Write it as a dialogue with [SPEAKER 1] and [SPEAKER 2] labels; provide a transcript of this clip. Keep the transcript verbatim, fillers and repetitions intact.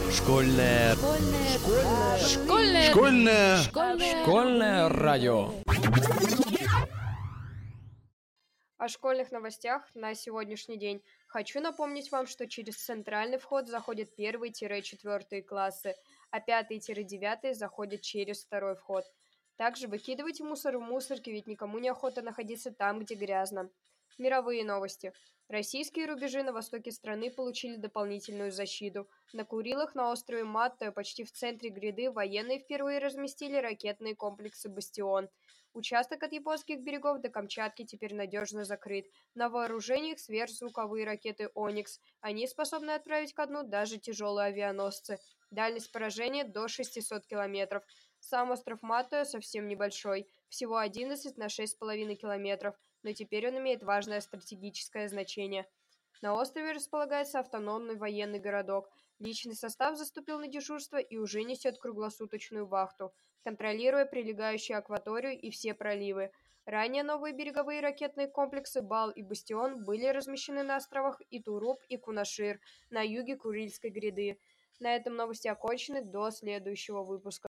[SPEAKER 1] Школьное...
[SPEAKER 2] Школьное...
[SPEAKER 1] Школьное...
[SPEAKER 2] Школьное...
[SPEAKER 1] Школьное...
[SPEAKER 2] Школьное радио.
[SPEAKER 3] О школьных новостях на сегодняшний день. Хочу напомнить вам, что через центральный вход заходят первые-четвертые классы, а пятые-девятые заходят через второй вход. Также выкидывайте мусор в мусорке, ведь никому не охота находиться там, где грязно. Мировые новости. Российские рубежи на востоке страны получили дополнительную защиту. На Курилах на острове Маттэ, почти в центре гряды, военные впервые разместили ракетные комплексы «Бастион». Участок от японских берегов до Камчатки теперь надежно закрыт. На вооружении их сверхзвуковые ракеты «Оникс». Они способны отправить ко дну даже тяжелые авианосцы. Дальность поражения до шестисот километров. Сам остров Маттэ совсем небольшой, всего одиннадцать на шесть с половиной километров, но теперь он имеет важное стратегическое значение. На острове располагается автономный военный городок. Личный состав заступил на дежурство и уже несет круглосуточную вахту, контролируя прилегающую акваторию и все проливы. Ранее новые береговые ракетные комплексы «Бал» и «Бастион» были размещены на островах Итуруп и Кунашир на юге Курильской гряды. На этом новости окончены. До следующего выпуска.